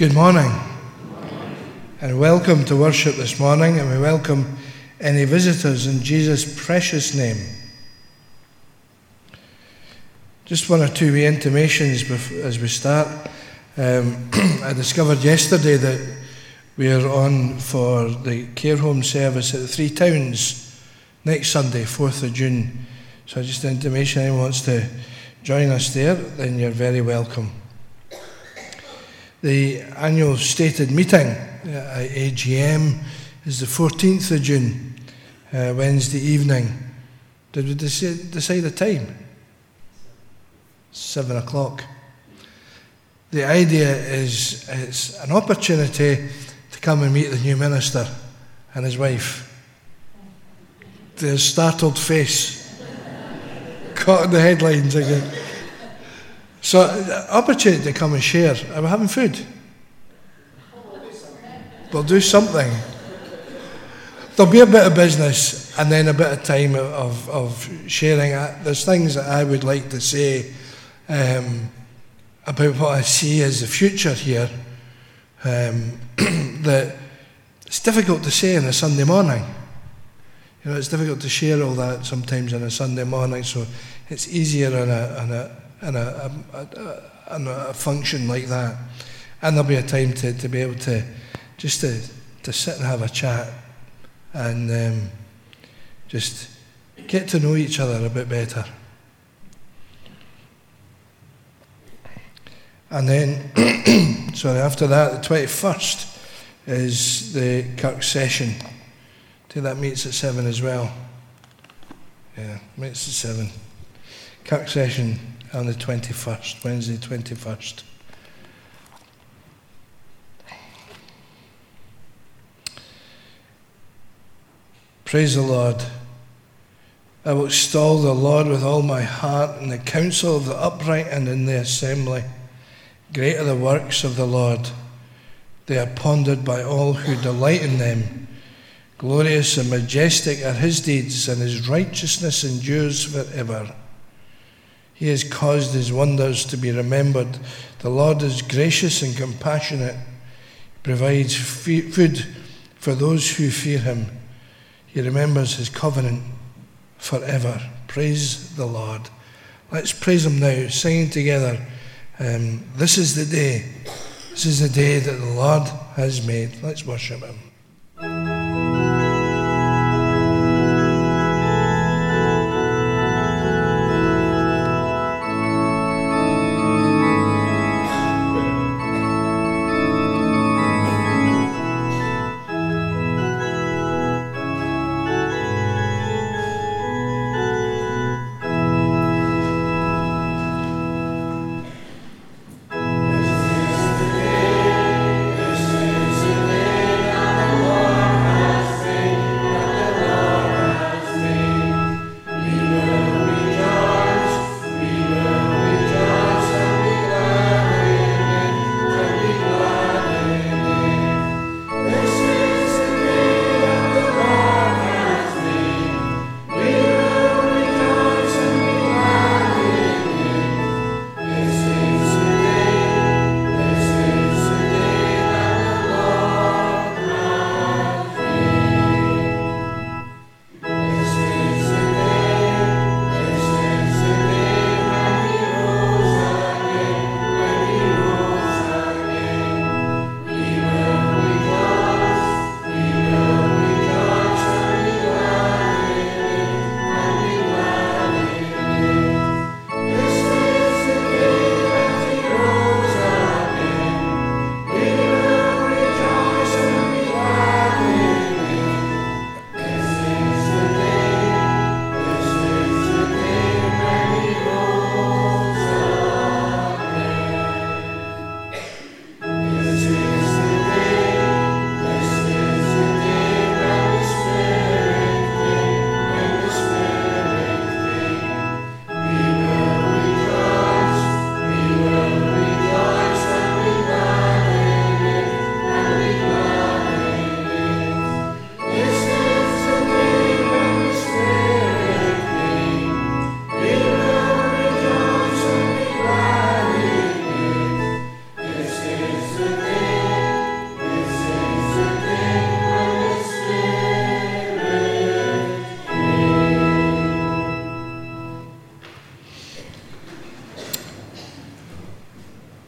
Good morning, and welcome to worship this morning, and we welcome any visitors in Jesus' precious name. Just one or two wee intimations as we start. I discovered yesterday that we are on for the care home service at the Three Towns next Sunday, 4th of June. So just an intimation, anyone wants to join us there, then you're very welcome. The annual stated meeting at AGM is the 14th of June, Wednesday evening. Did we decide the time? 7 o'clock. The idea is it's an opportunity to come and meet the new minister and his wife. Their startled face, caught in the headlines again. So, opportunity to come and share. Are we having food? We'll do something. There'll be a bit of business and then a bit of time of sharing. There's things that I would like to say about what I see as the future here. That it's difficult to say on a Sunday morning. You know, it's difficult to share all that sometimes on a Sunday morning, so it's easier on a function like that. And there'll be a time to be able to just to sit and have a chat and just get to know each other a bit better. And then, after that, the 21st is the Kirk session. I think that meets at 7 as well. Yeah, meets at 7. Kirk session on the 21st, Wednesday 21st. Praise the Lord. I will extol the Lord with all my heart in the council of the upright and in the assembly. Great are the works of the Lord. They are pondered by all who delight in them. Glorious and majestic are his deeds, and his righteousness endures forever. He has caused his wonders to be remembered. The Lord is gracious and compassionate. He provides food for those who fear him. He remembers his covenant forever. Praise the Lord. Let's praise him now, singing together. This is the day. This is the day that the Lord has made. Let's worship him. This is the day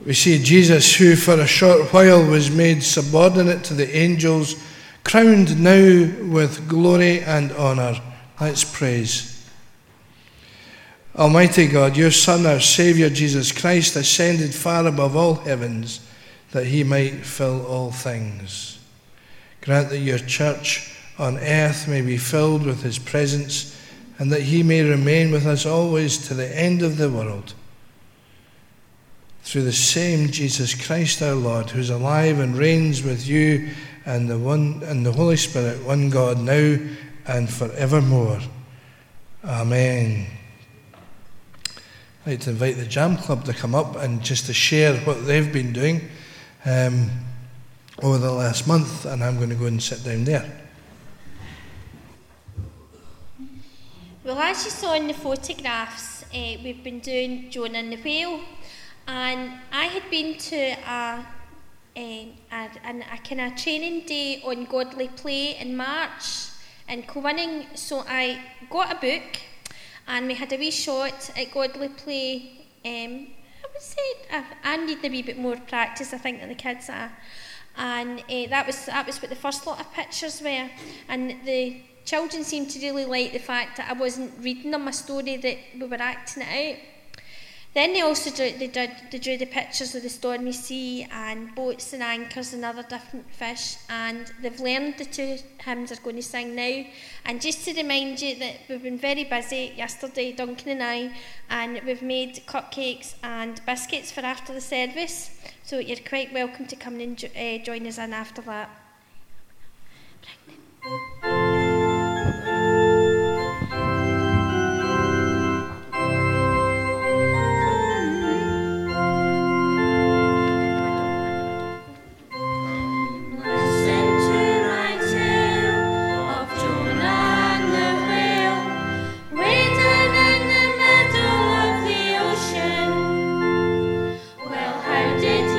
We see Jesus, who for a short while was made subordinate to the angels, crowned now with glory and honour. Let's praise. Almighty God, your Son, our Saviour, Jesus Christ, ascended far above all heavens, that he might fill all things. Grant that your church on earth may be filled with his presence, and that he may remain with us always to the end of the world. Through the same Jesus Christ our Lord, who is alive and reigns with you and the Holy Spirit, one God, now and forevermore. Amen. I'd like to invite the Jam Club to come up and just to share what they've been doing over the last month, and I'm going to go and sit down there. Well, as you saw in the photographs, we've been doing Jonah and the Whale, and I had been to a kind of training day on godly play in March in Kilwinning, so I got a book and we had a wee shot at godly play. I would say I need a wee bit more practice, I think, than the kids are, and that was what the first lot of pictures were, and the children seemed to really like the fact that I wasn't reading them a story, that we were acting it out. Then they also drew the pictures of the stormy sea and boats and anchors and other different fish, and they've learned the two hymns they're going to sing now. And just to remind you that we've been very busy yesterday, Duncan and I, and we've made cupcakes and biscuits for after the service, so you're quite welcome to come and join us in after that.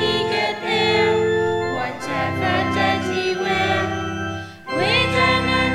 Wait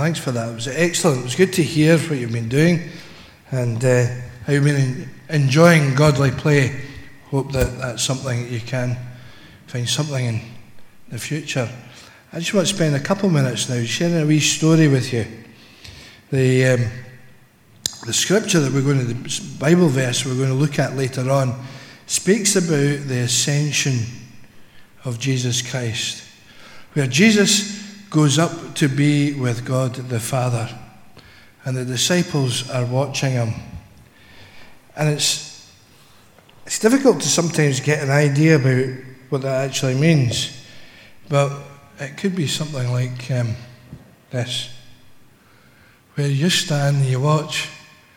Thanks for that. It was excellent. It was good to hear what you've been doing and how you've been enjoying godly play. Hope that that's something that you can find something in the future. I just want to spend a couple of minutes now sharing a wee story with you. The scripture that the Bible verse we're going to look at later on speaks about the ascension of Jesus Christ, where Jesus goes up to be with God the Father, and the disciples are watching him. And it's difficult to sometimes get an idea about what that actually means, but it could be something like this, where you stand and you watch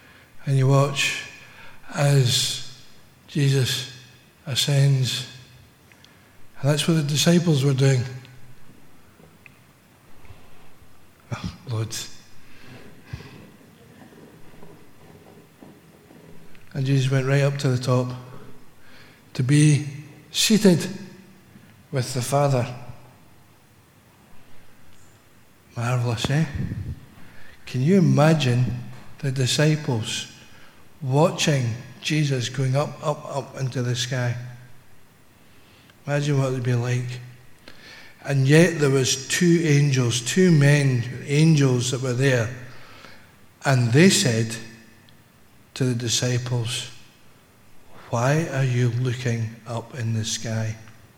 as Jesus ascends. And that's what the disciples were doing. Oh, Lord. And Jesus went right up to the top to be seated with the Father. Marvellous, eh? Can you imagine the disciples watching Jesus going up into the sky? Imagine what it would be like. And yet there was two angels that were there, and they said to the disciples, "Why are you looking up in the sky?"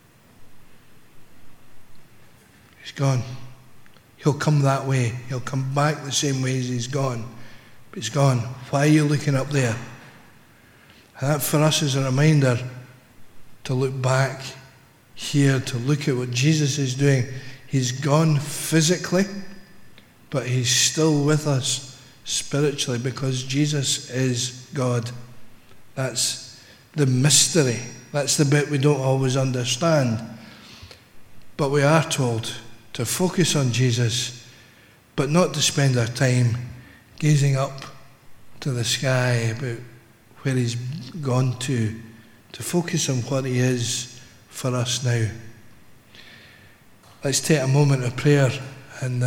He's gone. He'll come that way. He'll come back the same way as he's gone. But he's gone. Why are you looking up there? And that for us is a reminder to look back here, to look at what Jesus is doing. He's gone physically, but he's still with us spiritually because Jesus is God. That's the mystery. That's the bit we don't always understand. But we are told to focus on Jesus, but not to spend our time gazing up to the sky about where he's gone to focus on what he is for us now. Let's take a moment of prayer, and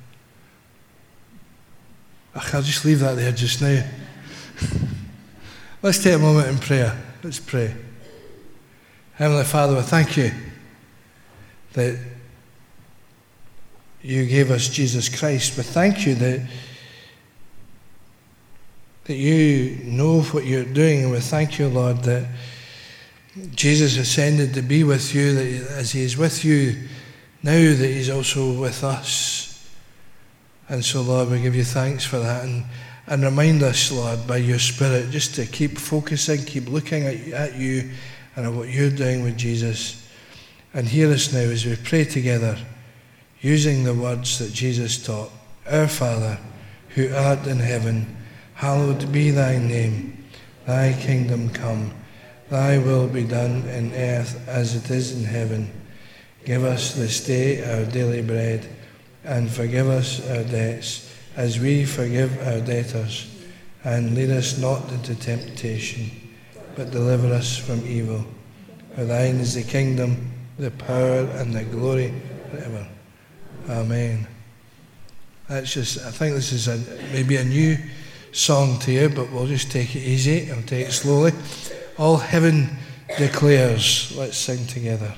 I'll just leave that there just now. Let's take a moment in prayer. Let's pray. Heavenly Father, we thank you that you gave us Jesus Christ. We thank you that you know what you're doing, and we thank you, Lord, that Jesus ascended to be with you, that as he is with you now, that he's also with us. And so, Lord, we give you thanks for that, and remind us, Lord, by your Spirit, just to keep focusing, keep looking at you and at what you're doing with Jesus. And hear us now as we pray together, using the words that Jesus taught. Our Father, who art in heaven, hallowed be thy name. Thy kingdom come. Thy will be done in earth as it is in heaven. Give us this day our daily bread, and forgive us our debts, as we forgive our debtors. And lead us not into temptation, but deliver us from evil. For thine is the kingdom, the power, and the glory forever. Amen. I think this is maybe a new song to you, but we'll just take it easy and take it slowly. All heaven declares. Let's sing together.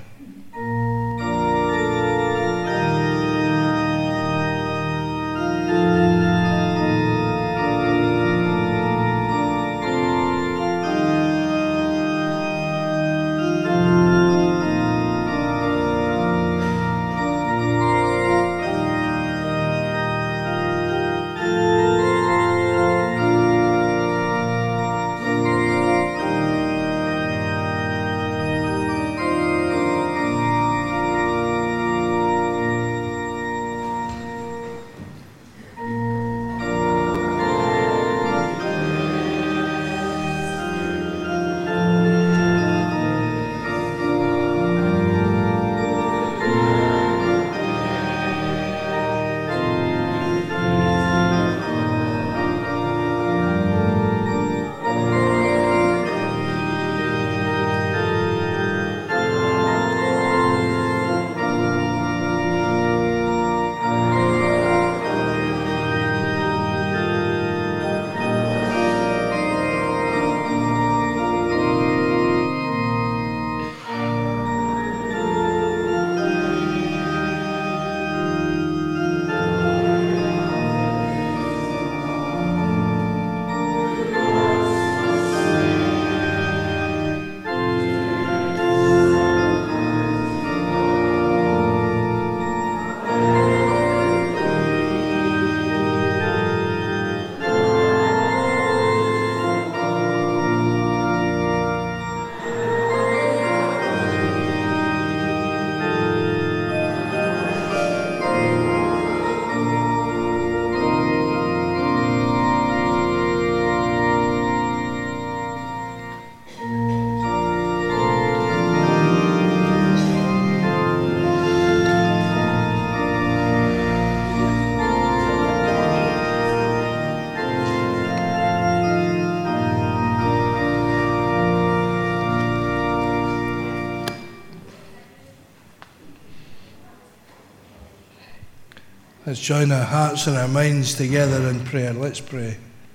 Let's join our hearts and our minds together in prayer. Let's pray.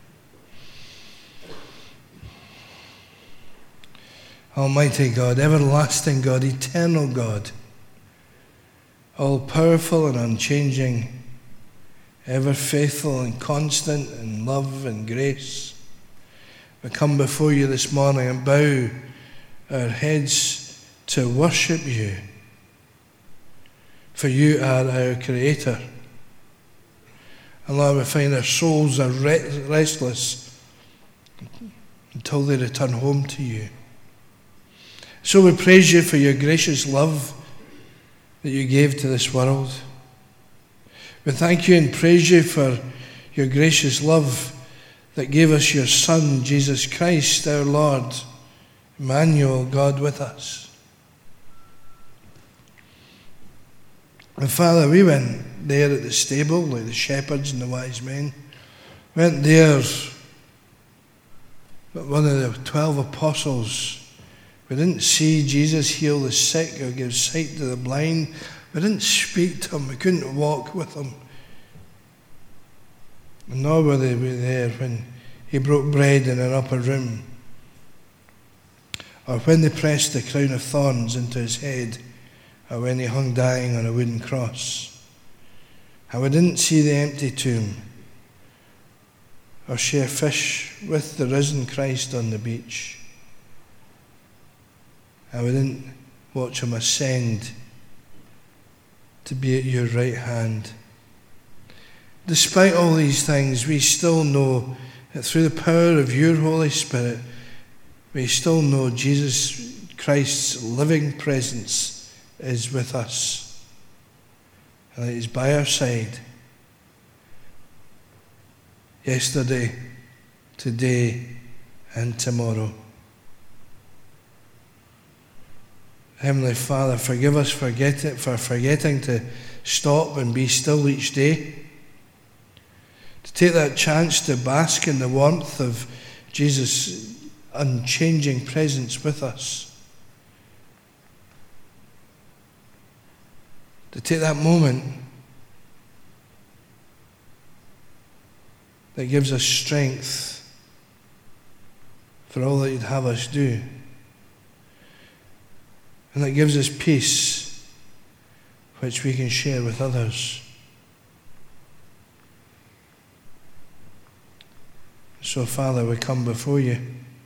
Almighty God, everlasting God, eternal God, all-powerful and unchanging, ever faithful and constant in love and grace, we come before you this morning and bow our heads to worship you, for you are our Creator. And Lord, we find our souls are restless until they return home to you. So we praise you for your gracious love that you gave to this world. We thank you and praise you for your gracious love that gave us your Son, Jesus Christ, our Lord, Emmanuel, God with us. And Father, we went there at the stable, like the shepherds and the wise men. Went there, but one of the 12 apostles. We didn't see Jesus heal the sick or give sight to the blind. We didn't speak to him. We couldn't walk with him. And nor were they there when he broke bread in an upper room, or when they pressed the crown of thorns into his head, or when he hung dying on a wooden cross. And we didn't see the empty tomb, or share fish with the risen Christ on the beach. And we didn't watch him ascend to be at your right hand. Despite all these things, we still know that through the power of your Holy Spirit, we still know Jesus Christ's living presence is with us. And that he's by our side yesterday, today, and tomorrow. Heavenly Father, forgive us for forgetting to stop and be still each day, to take that chance to bask in the warmth of Jesus' unchanging presence with us, to take that moment that gives us strength for all that you'd have us do, and that gives us peace which we can share with others. So, Father, we come before you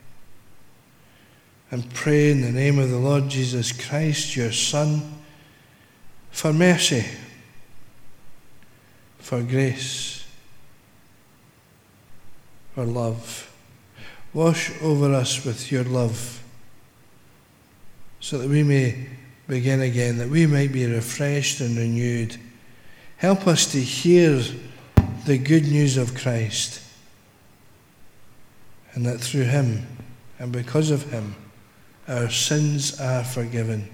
and pray in the name of the Lord Jesus Christ, your Son, for mercy, for grace, for love. Wash over us with your love, so that we may begin again, that we might be refreshed and renewed. Help us to hear the good news of Christ, and that through him and because of him, our sins are forgiven.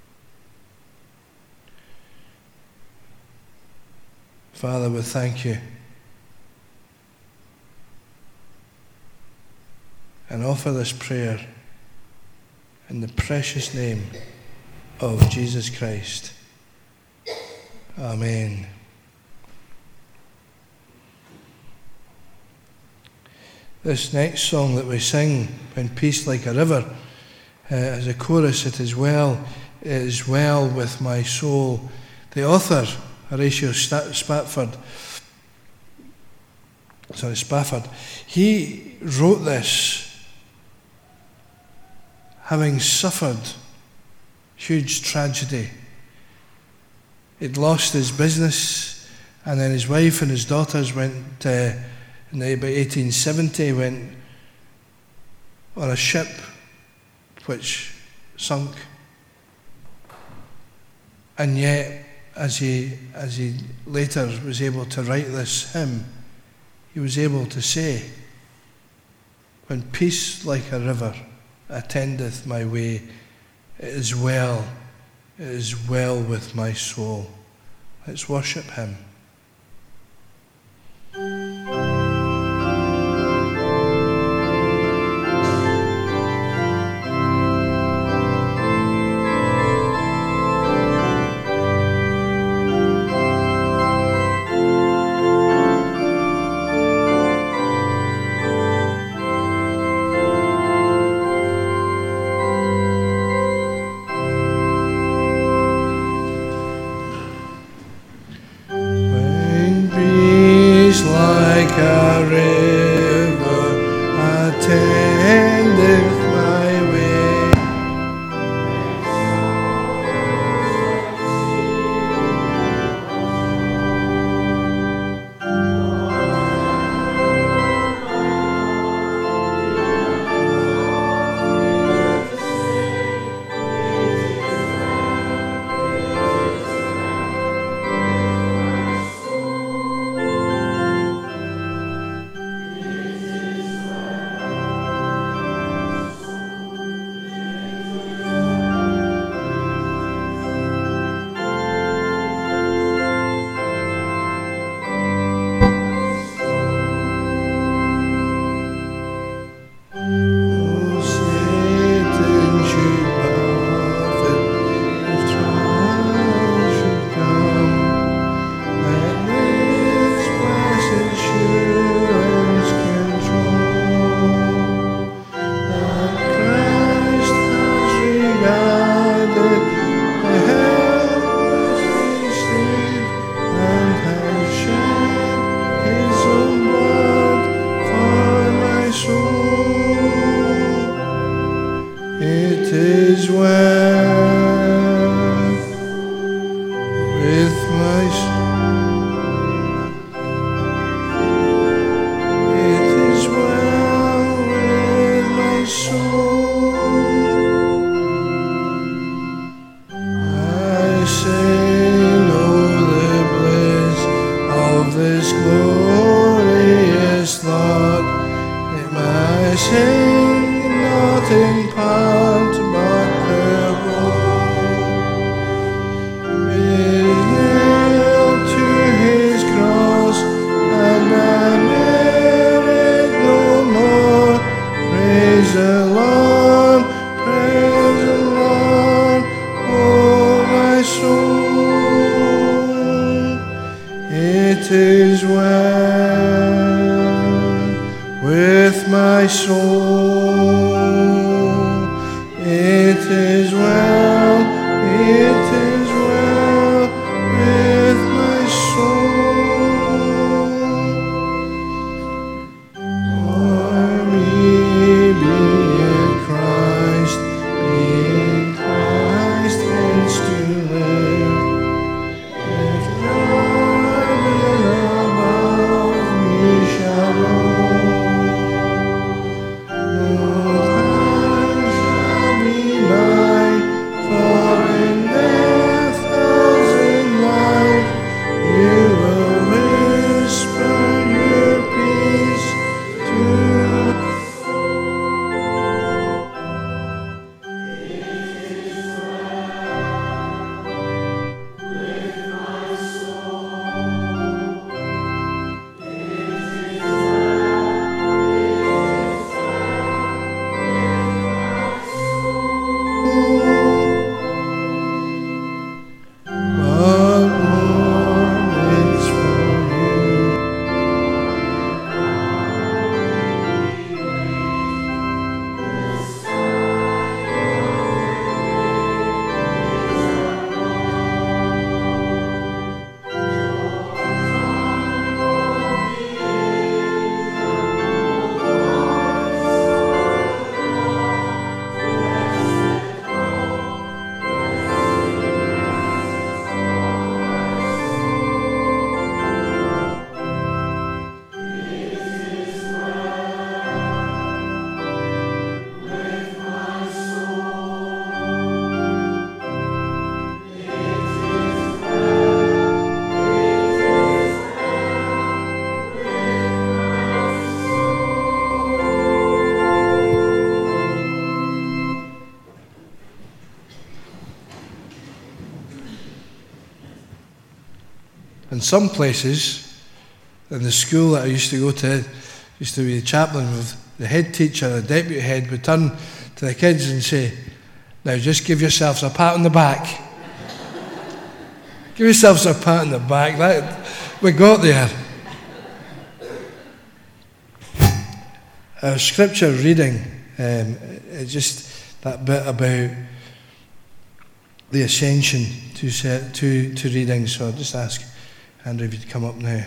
Father, we thank you and offer this prayer in the precious name of Jesus Christ. Amen. This next song that we sing, When Peace Like a River, as a chorus, it is well with my soul. The author, Horatio Spafford, he wrote this having suffered huge tragedy. He'd lost his business, and then his wife and his daughters went, in about 1870, went on a ship which sunk. And yet, as he later was able to write this hymn, he was able to say, when peace like a river attendeth my way, it is well with my soul. Let's worship him. I sing not in part but the whole. It is nailed to his cross, and I bear it no more. Praise the Lord, oh my soul. It is well with my soul. It is well with my soul. For me be in Christ, hence to live. If God above me shall roll, no power shall be mine, for in death as in life, you will whisper your peace to but Lord, it's for you. In some places, in the school that I used to go to, used to be the chaplain with the head teacher, the deputy head, would turn to the kids and say, now just give yourselves a pat on the back. Give yourselves a pat on the back. We got there. Our scripture reading, just that bit about the ascension, two readings. So I'll just ask Andrew if you'd come up now.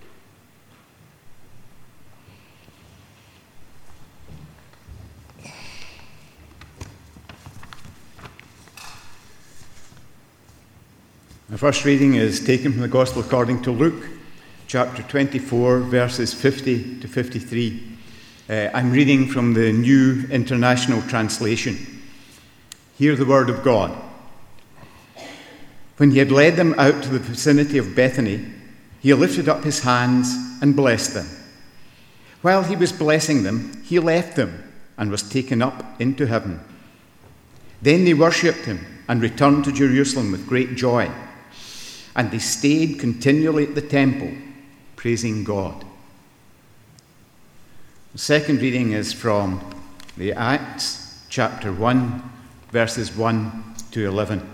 The first reading is taken from the Gospel according to Luke, chapter 24, verses 50 to 53. I'm reading from the New International Translation. Hear the word of God. When he had led them out to the vicinity of Bethany, he lifted up his hands and blessed them. While he was blessing them, he left them and was taken up into heaven. Then they worshipped him and returned to Jerusalem with great joy. And they stayed continually at the temple, praising God. The second reading is from the Acts, chapter 1, verses 1 to 11.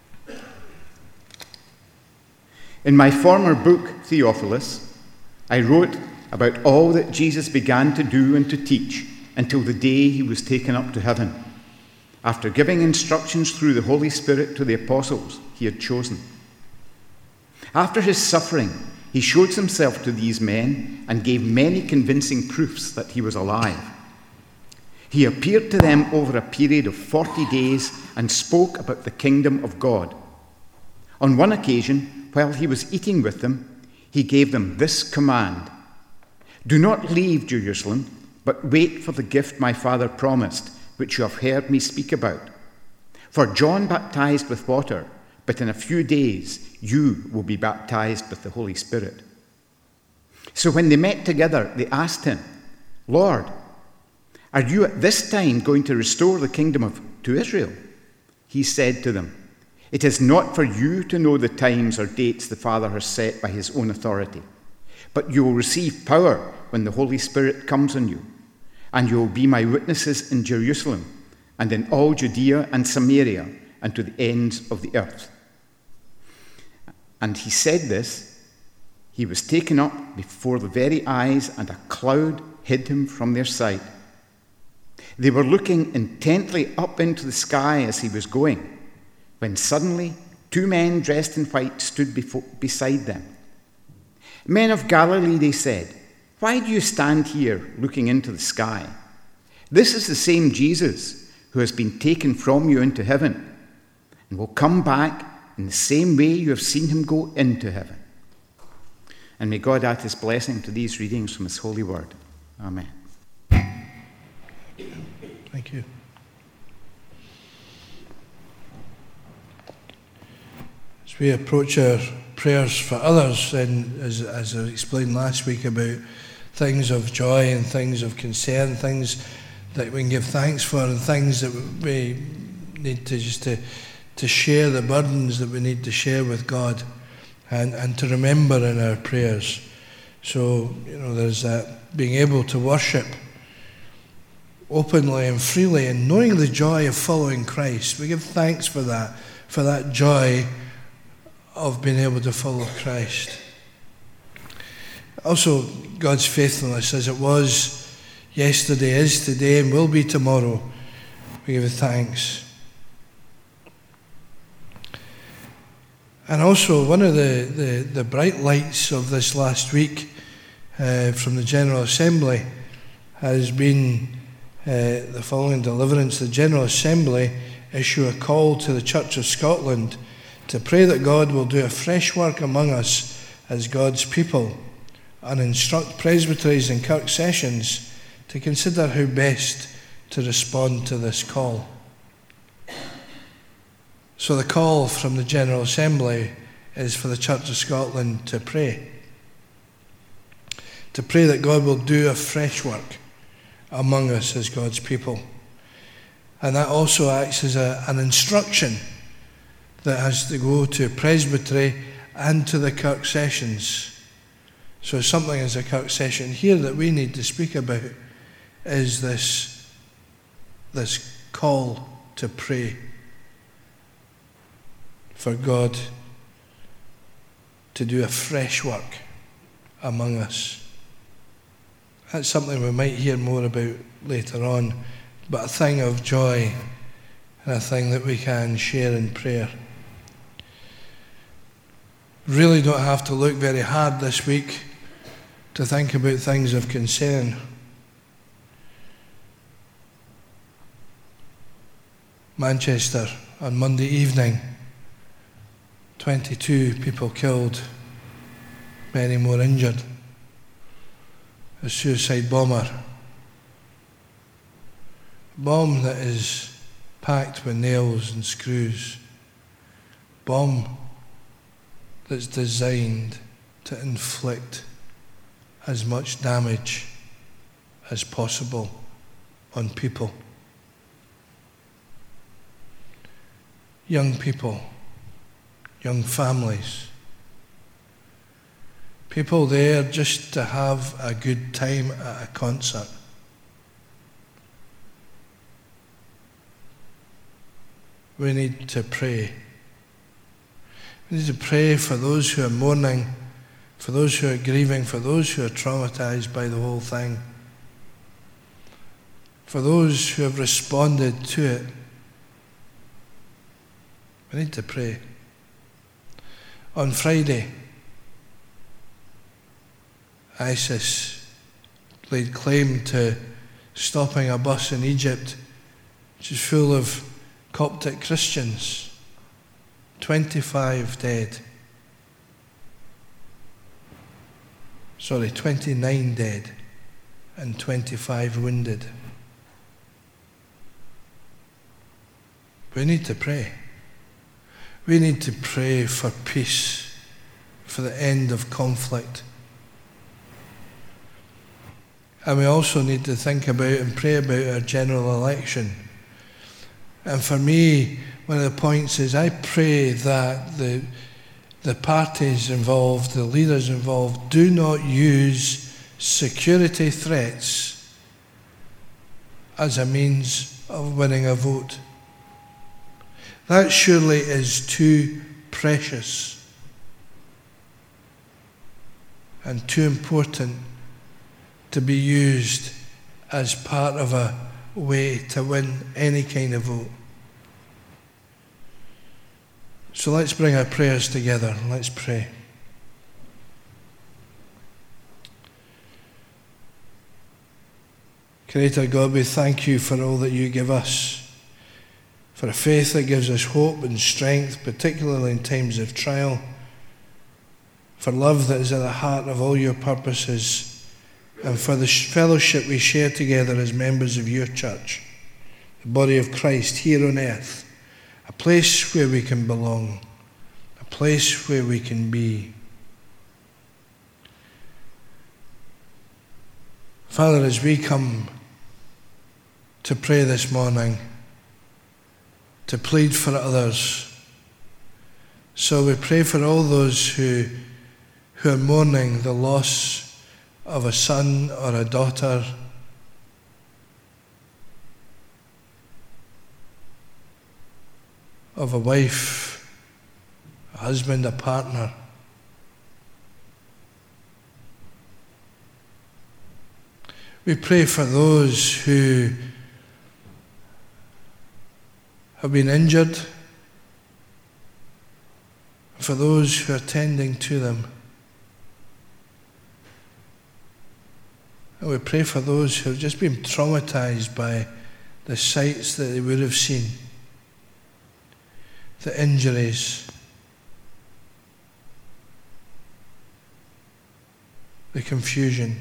In my former book, Theophilus, I wrote about all that Jesus began to do and to teach until the day he was taken up to heaven, after giving instructions through the Holy Spirit to the apostles he had chosen. After his suffering, he showed himself to these men and gave many convincing proofs that he was alive. He appeared to them over a period of 40 days and spoke about the kingdom of God. On one occasion, while he was eating with them, he gave them this command: do not leave Jerusalem, but wait for the gift my Father promised, which you have heard me speak about. For John baptized with water, but in a few days you will be baptized with the Holy Spirit. So when they met together, they asked him, Lord, Are you at this time going to restore the kingdom to Israel?" He said to them, "It is not for you to know the times or dates the Father has set by his own authority, but you will receive power when the Holy Spirit comes on you, and you will be my witnesses in Jerusalem and in all Judea and Samaria and to the ends of the earth." And he said this. He was taken up before the very eyes, and a cloud hid him from their sight. They were looking intently up into the sky as he was going, when suddenly 2 men dressed in white stood beside them. "Men of Galilee," they said, "why do you stand here looking into the sky? This is the same Jesus who has been taken from you into heaven, and will come back in the same way you have seen him go into heaven." And may God add his blessing to these readings from his holy word. Amen. Thank you. As we approach our prayers for others, and as I explained last week about things of joy and things of concern, things that we can give thanks for, and things that we need to just to share the burdens that we need to share with God, and to remember in our prayers. So, there's that being able to worship openly and freely and knowing the joy of following Christ. We give thanks for that joy of being able to follow Christ. Also, God's faithfulness, as it was yesterday, is today, and will be tomorrow. We give thanks. And also, one of the bright lights of this last week from the General Assembly has been the following deliverance. The General Assembly issue a call to the Church of Scotland to pray that God will do a fresh work among us as God's people, and instruct presbyteries and kirk sessions to consider how best to respond to this call. So the call from the General Assembly is for the Church of Scotland to pray that God will do a fresh work among us as God's people. And that also acts as an instruction that has to go to presbytery and to the kirk sessions. So something as a kirk session here that we need to speak about is this call to pray for God to do a fresh work among us. That's something we might hear more about later on, but a thing of joy and a thing that we can share in prayer. Really don't have to look very hard this week to think about things of concern. Manchester on Monday evening, 22 people killed, many more injured. A suicide bomber. A bomb that is packed with nails and screws. Bomb that's designed to inflict as much damage as possible on people. Young people, young families, people there just to have a good time at a concert. We need to pray. We need to pray for those who are mourning, for those who are grieving, for those who are traumatized by the whole thing, for those who have responded to it. We need to pray. On Friday, ISIS laid claim to stopping a bus in Egypt which is full of Coptic Christians. 25 dead. 29 dead and 25 wounded. We need to pray. We need to pray for peace, for the end of conflict. And we also need to think about and pray about our general election. And for me, one of the points is I pray that the parties involved, the leaders involved, do not use security threats as a means of winning a vote. That surely is too precious and too important to be used as part of a way to win any kind of vote. So let's bring our prayers together. Let's pray. Creator God, we thank you for all that you give us, for a faith that gives us hope and strength, particularly in times of trial, for love that is at the heart of all your purposes, and for the fellowship we share together as members of your church, the body of Christ here on earth, a place where we can belong, a place where we can be. Father, as we come to pray this morning, to plead for others, so we pray for all those who are mourning the loss of a son or a daughter, of a wife, a husband, a partner. We pray for those who have been injured, for those who are tending to them. And we pray for those who have just been traumatized by the sights that they would have seen, the injuries, the confusion.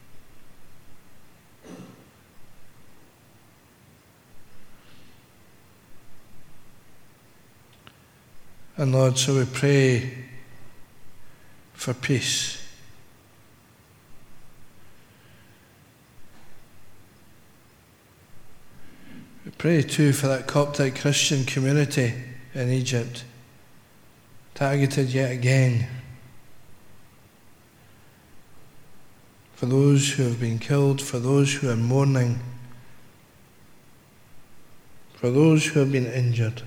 And Lord, so we pray for peace. We pray too for that Coptic Christian community in Egypt, targeted yet again. For those who have been killed, for those who are mourning, for those who have been injured.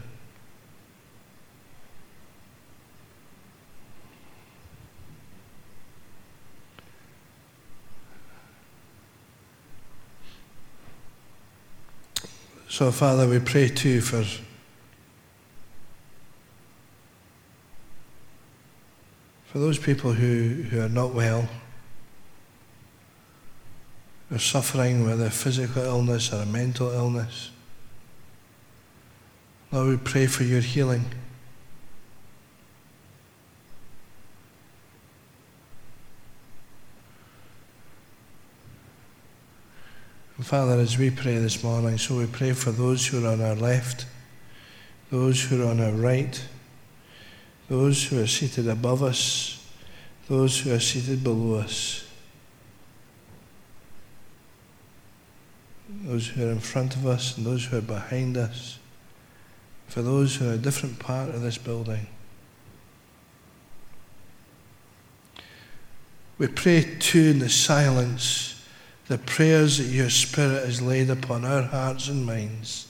So, Father, we pray too for those people who are not well, who are suffering with a physical illness or a mental illness. Lord, we pray for your healing. And Father, as we pray this morning, so we pray for those who are on our left, those who are on our right, those who are seated above us, those who are seated below us, those who are in front of us and those who are behind us, for those who are in a different part of this building. We pray too in the silence the prayers that your Spirit has laid upon our hearts and minds.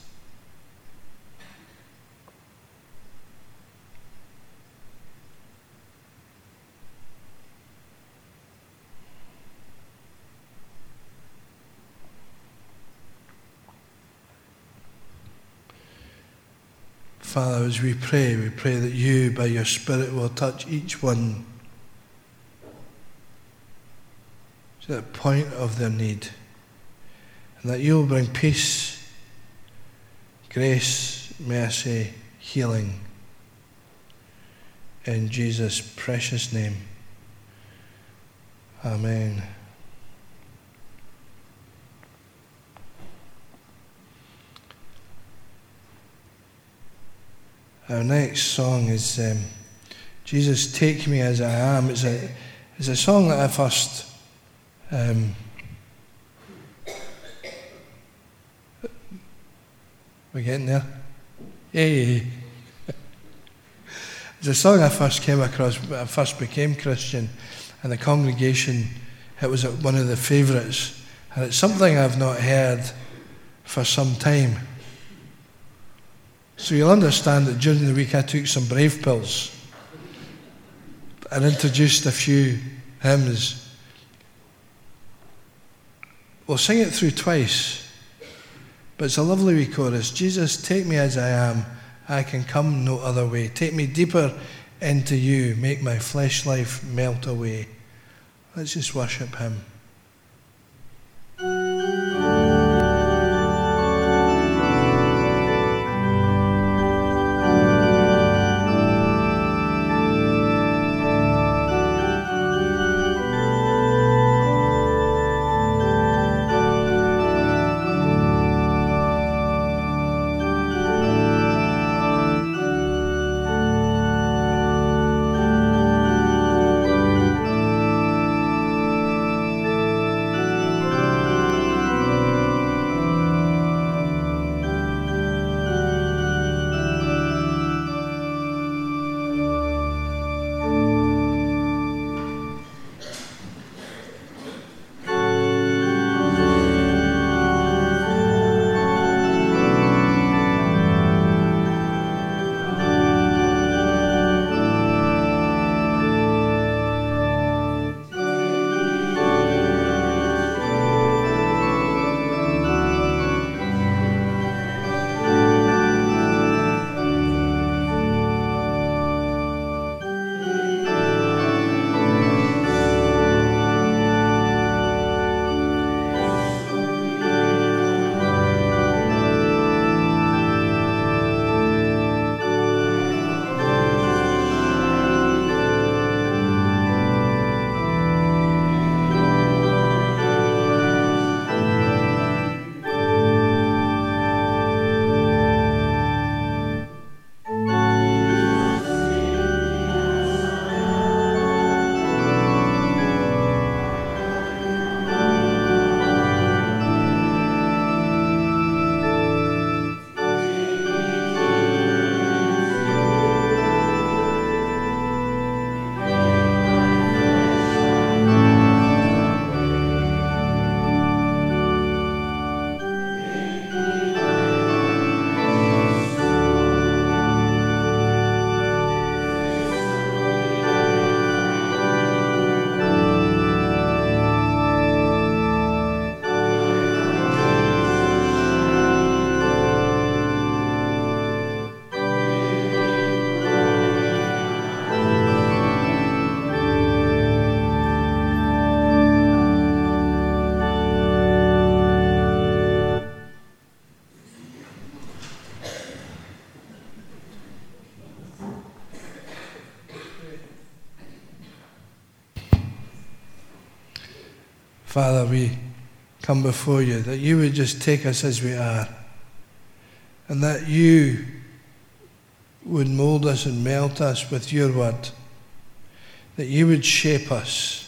Father, as we pray that you, by your Spirit, will touch each one to the point of their need, and that you will bring peace, grace, mercy, healing. In Jesus' precious name. Amen. Our next song is Jesus, Take Me As I Am. It's a song that I first We're getting there. Yay. It's a song I first came across when I first became Christian, and the congregation, it was one of the favourites, and it's something I've not heard for some time. So you'll understand that during the week I took some brave pills and introduced a few hymns. We'll sing it through twice, but it's a lovely wee chorus. Jesus, take me as I am, I can come no other way. Take me deeper into you, make my flesh life melt away. Let's just worship him. Father, we come before you, that you would just take us as we are, and that you would mold us and melt us with your word, that you would shape us.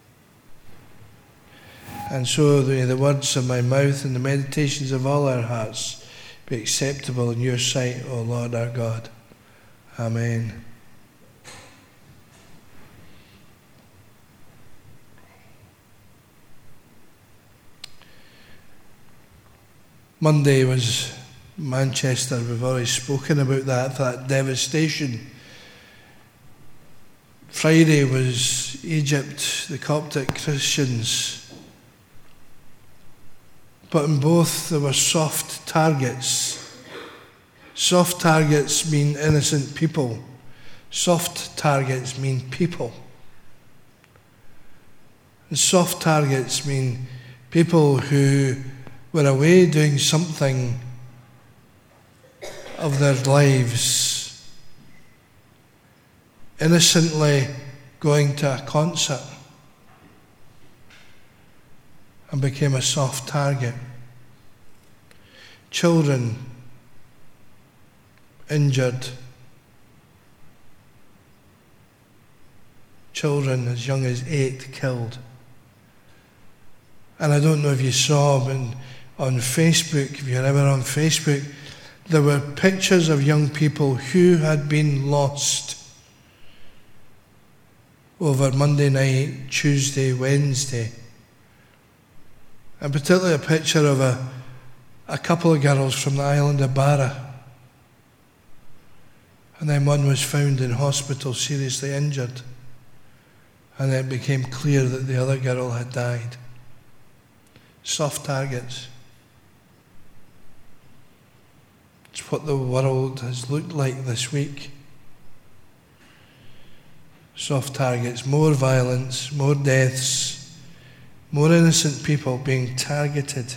And so the words of my mouth and the meditations of all our hearts be acceptable in your sight, O Lord our God. Amen. Monday was Manchester. We've already spoken about that devastation. Friday was Egypt, the Coptic Christians. But in both there were soft targets. Soft targets mean innocent people. Soft targets mean people. And soft targets mean people who were away doing something of their lives, innocently going to a concert, and became a soft target. Children injured. Children as young as 8 killed. And I don't know if you saw on Facebook, if you're ever on Facebook, there were pictures of young people who had been lost over Monday night, Tuesday, Wednesday. And particularly a picture of a couple of girls from the island of Barra. And then one was found in hospital seriously injured. And then it became clear that the other girl had died. Soft targets. It's what the world has looked like this week. Soft targets, more violence, more deaths, more innocent people being targeted.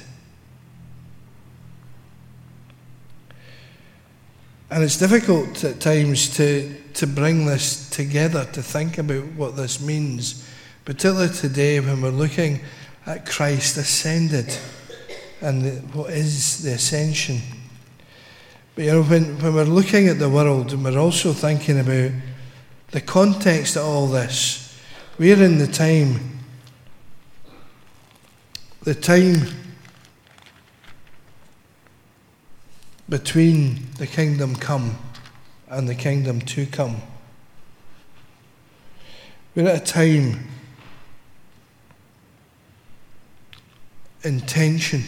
And it's difficult at times to bring this together, to think about what this means, particularly today when we're looking at Christ ascended and what is the ascension. But when we're looking at the world and we're also thinking about the context of all this, we're in the time between the kingdom come and the kingdom to come. We're at a time in tension.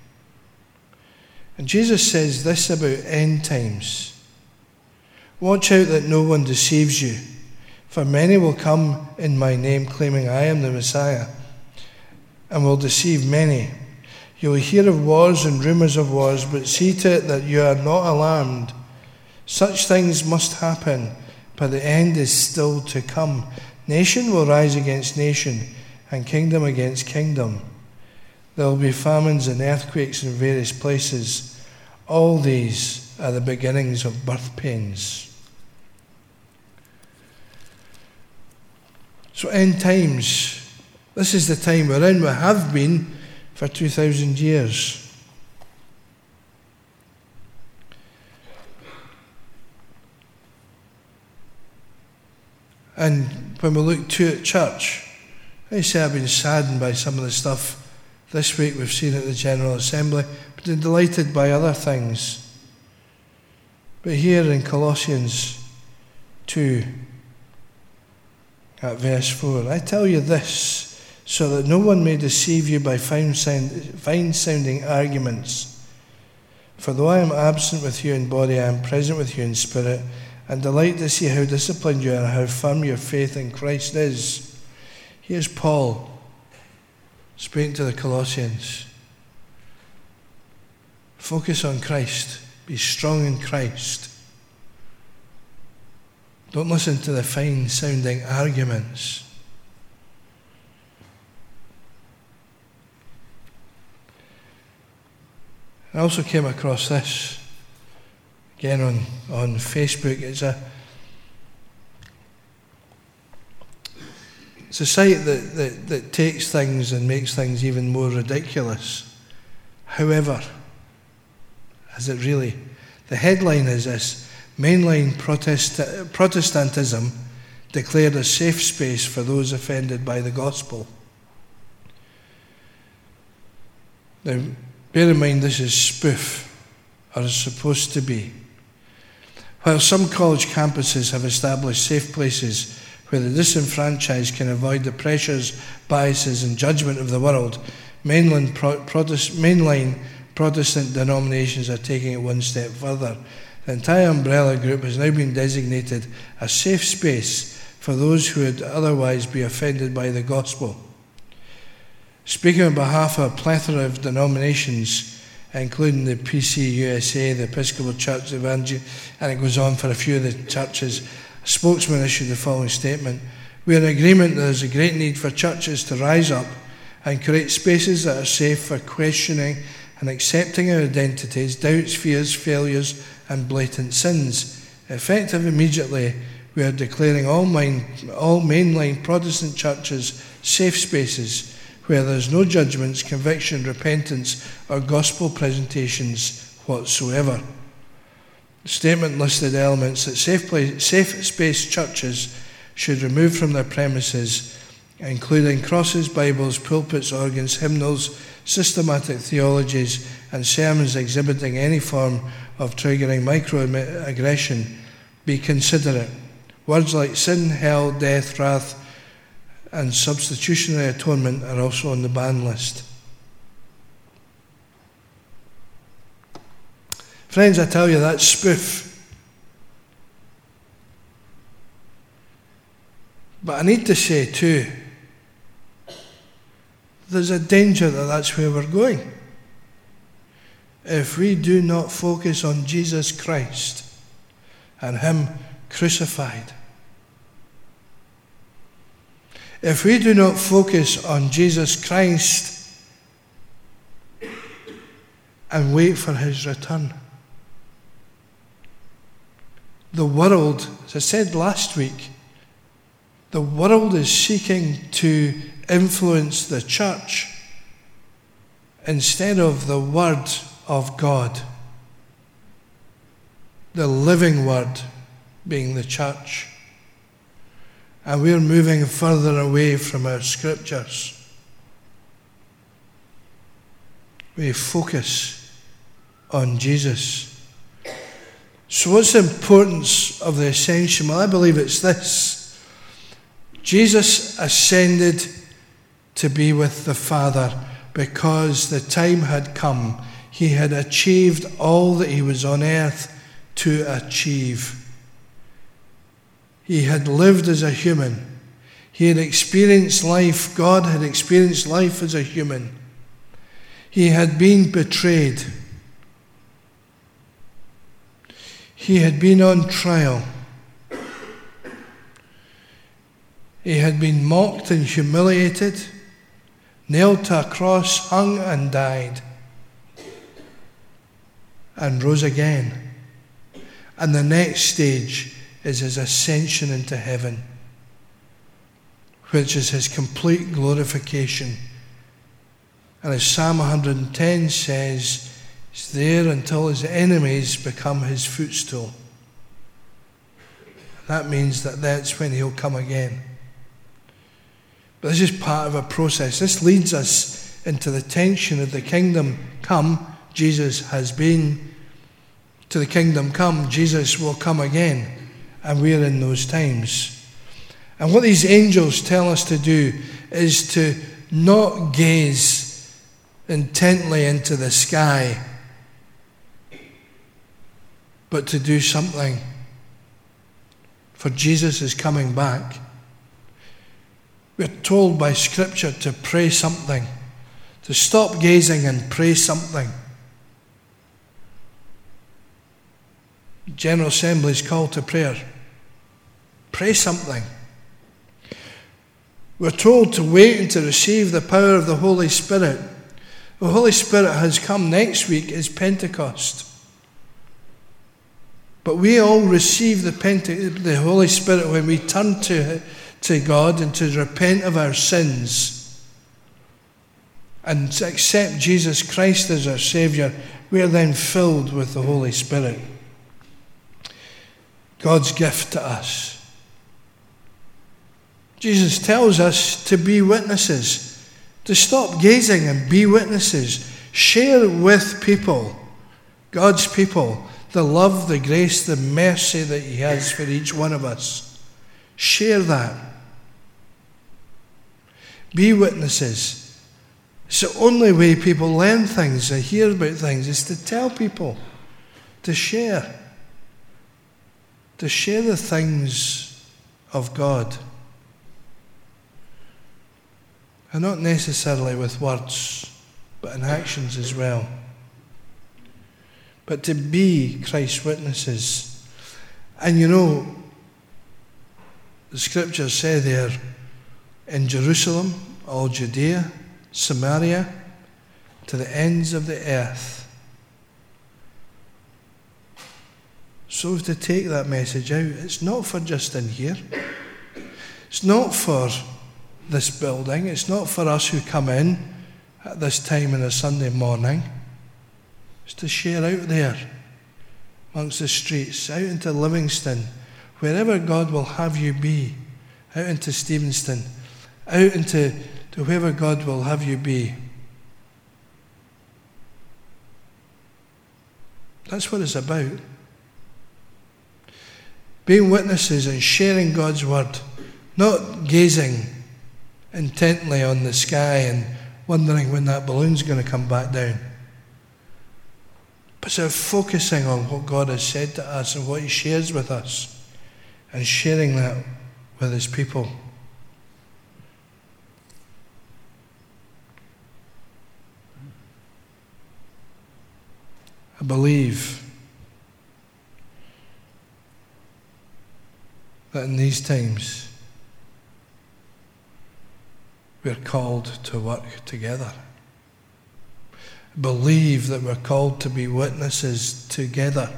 And Jesus says this about end times. Watch out that no one deceives you, for many will come in my name claiming I am the Messiah, and will deceive many. You will hear of wars and rumours of wars, but see to it that you are not alarmed. Such things must happen, but the end is still to come. Nation will rise against nation, and kingdom against kingdom. There will be famines and earthquakes in various places. All these are the beginnings of birth pains. So end times, this is the time we're in. We have been for 2,000 years. And when we look to at church, I say I've been saddened by some of the stuff this week we've seen at the General Assembly, but I'm delighted by other things. But here in Colossians 2, at verse 4, I tell you this, so that no one may deceive you by fine-sounding arguments. For though I am absent with you in body, I am present with you in spirit, and delight to see how disciplined you are and how firm your faith in Christ is. Here's Paul speaking to the Colossians. Focus on Christ. Be strong in Christ. Don't listen to the fine-sounding arguments. I also came across this, again on Facebook. It's a site that takes things and makes things even more ridiculous. However, is it really? The headline is this: mainline Protestantism declared a safe space for those offended by the gospel. Now, bear in mind this is spoof, or is supposed to be. While some college campuses have established safe places where the disenfranchised can avoid the pressures, biases and judgment of the world, mainline Protestant denominations are taking it one step further. The entire umbrella group has now been designated a safe space for those who would otherwise be offended by the gospel. Speaking on behalf of a plethora of denominations, including the PCUSA, the Episcopal Church, and it goes on for a few of the churches, a spokesman issued the following statement: "We are in agreement that there is a great need for churches to rise up and create spaces that are safe for questioning and accepting our identities, doubts, fears, failures, and blatant sins. Effective immediately, we are declaring all mainline Protestant churches safe spaces where there is no judgments, conviction, repentance, or gospel presentations whatsoever." The statement listed elements that safe space churches should remove from their premises, including crosses, Bibles, pulpits, organs, hymnals, systematic theologies, and sermons exhibiting any form of triggering microaggression, be considerate. Words like sin, hell, death, wrath, and substitutionary atonement are also on the ban list. Friends, I tell you, that's spoof. But I need to say too, there's a danger that that's where we're going. If we do not focus on Jesus Christ and Him crucified, if we do not focus on Jesus Christ and wait for His return, the world, as I said last week, the world is seeking to influence the church instead of the Word of God, the living Word being the church. And we're moving further away from our scriptures. We focus on Jesus. So what's the importance of the ascension? Well, I believe it's this. Jesus ascended to be with the Father because the time had come. He had achieved all that He was on earth to achieve. He had lived as a human. He had experienced life. God had experienced life as a human. He had been betrayed. He had been on trial. He had been mocked and humiliated, nailed to a cross, hung and died, and rose again. And the next stage is His ascension into heaven, which is His complete glorification. And as Psalm 110 says, He's there until His enemies become His footstool. That means that that's when He'll come again. But this is part of a process. This leads us into the tension of the kingdom come. Jesus has been. To the kingdom come, Jesus will come again. And we're in those times. And what these angels tell us to do is to not gaze intently into the sky, but to do something. For Jesus is coming back. We're told by Scripture to pray something, to stop gazing and pray something. General Assembly's call to prayer. Pray something. We're told to wait and to receive the power of the Holy Spirit. The Holy Spirit has come. Next week is Pentecost. But we all receive the Holy Spirit when we turn to God and to repent of our sins and to accept Jesus Christ as our Saviour. We are then filled with the Holy Spirit. God's gift to us. Jesus tells us to be witnesses, to stop gazing and be witnesses. Share with people, God's people, the love, the grace, the mercy that He has for each one of us. Share that. Be witnesses. It's the only way people learn things and hear about things is to tell people, to share. To share the things of God. And not necessarily with words, but in actions as well. But to be Christ's witnesses. And you know, the Scriptures say there, in Jerusalem, all Judea, Samaria, to the ends of the earth. So we have to take that message out. It's not for just in here. It's not for this building. It's not for us who come in at this time on a Sunday morning. It's to share out there amongst the streets, out into Livingston, wherever God will have you be, out into Stevenston, out into wherever God will have you be. That's what it's about. Being witnesses and sharing God's word, not gazing intently on the sky and wondering when that balloon's going to come back down. But sort of focusing on what God has said to us and what he shares with us and sharing that with his people. I believe that in these times we're called to work together. I believe that we're called to be witnesses together.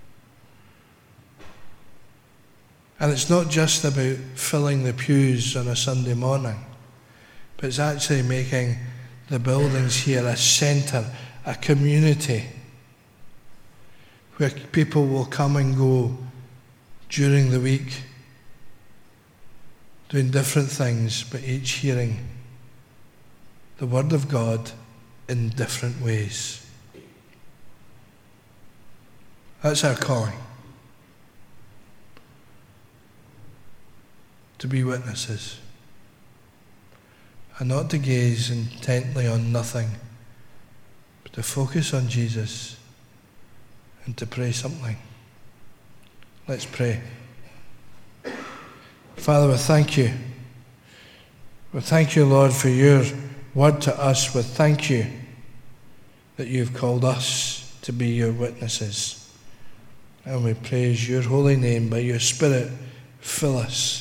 And it's not just about filling the pews on a Sunday morning, but it's actually making the buildings here a centre, a community where people will come and go during the week, doing different things, but each hearing the word of God in different ways. That's our calling. To be witnesses. And not to gaze intently on nothing, but to focus on Jesus and to pray something. Let's pray. Father, we thank you. We thank you, Lord, for your word to us. We thank you that you've called us to be your witnesses. And we praise your holy name. By your Spirit, fill us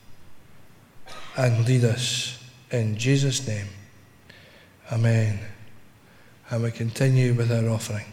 and lead us. In Jesus' name, amen. And we continue with our offering.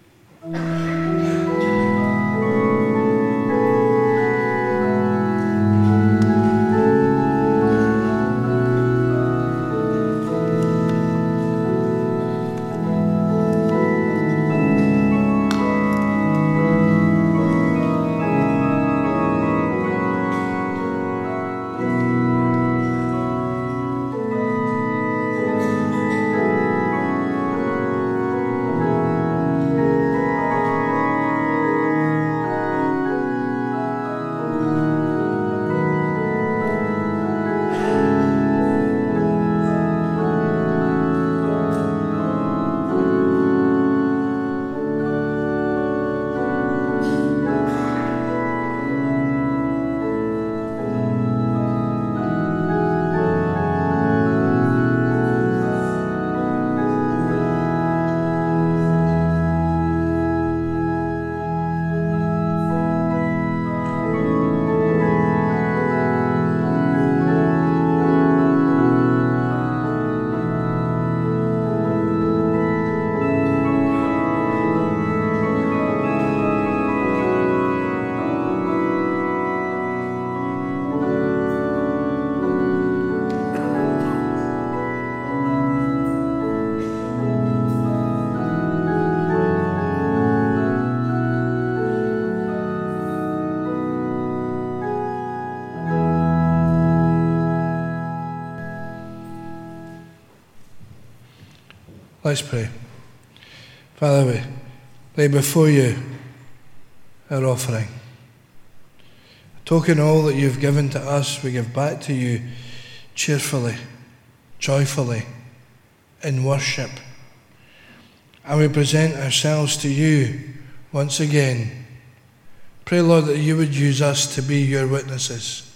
Let's pray. Father, we lay before you our offering. A token of all that you've given to us, we give back to you cheerfully, joyfully, in worship. And we present ourselves to you once again. Pray, Lord, that you would use us to be your witnesses,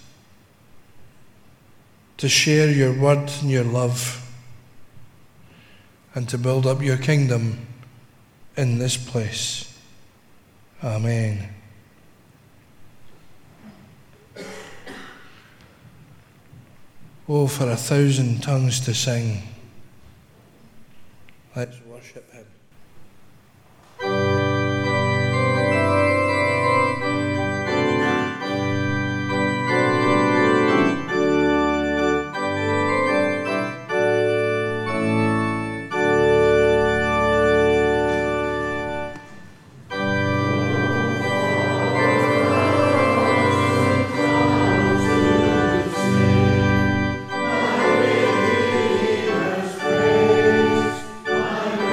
to share your word and your love, and to build up your kingdom in this place. Amen. Oh, for 1,000 tongues to sing. Let's worship him. Praise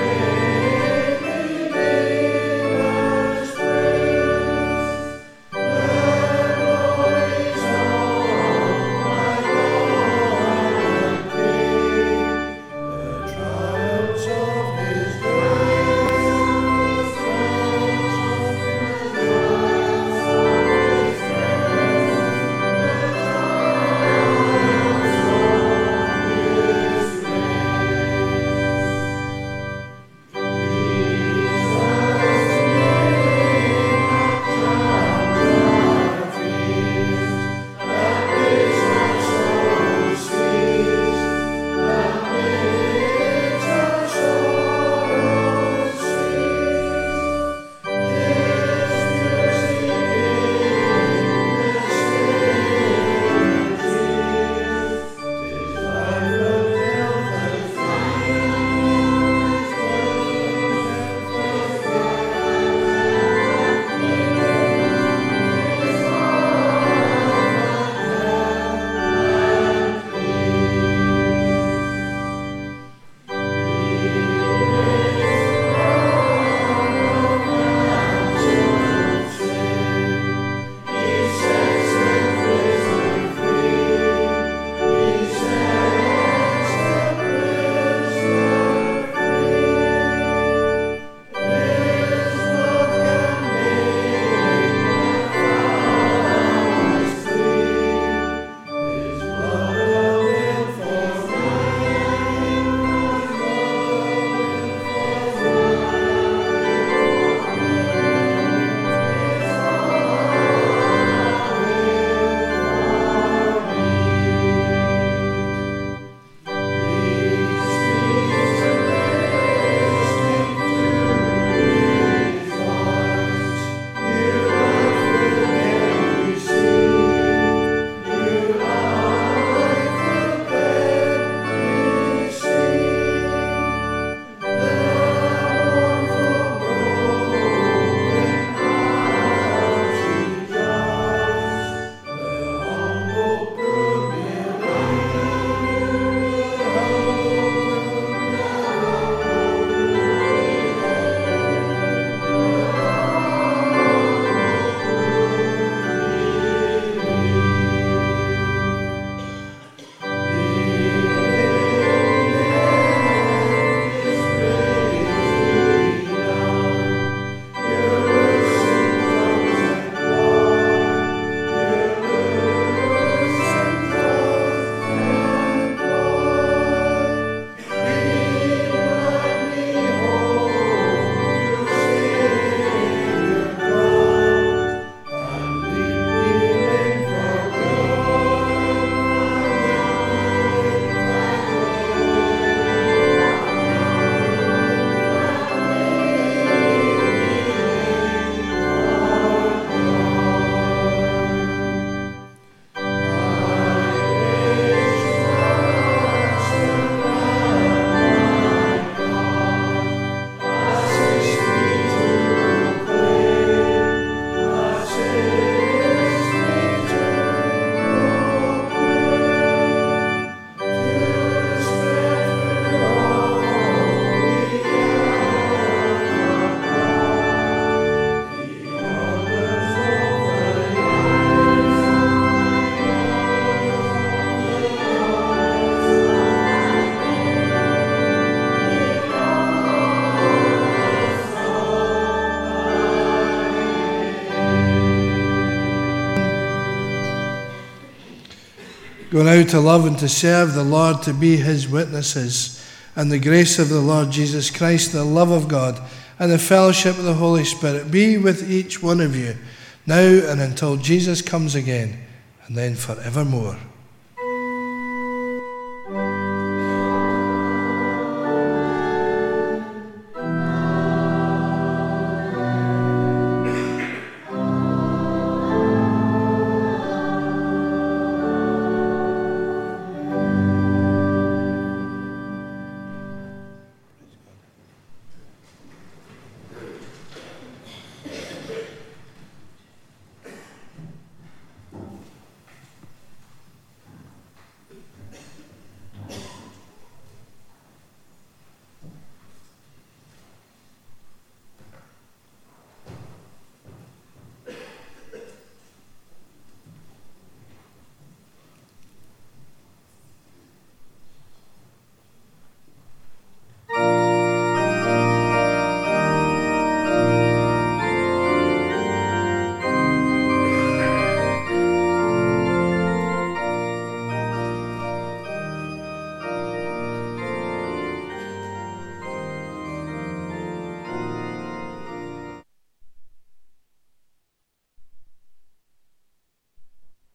Go now to love and to serve the Lord, to be his witnesses. And the grace of the Lord Jesus Christ, the love of God, and the fellowship of the Holy Spirit be with each one of you, now and until Jesus comes again, and then forevermore.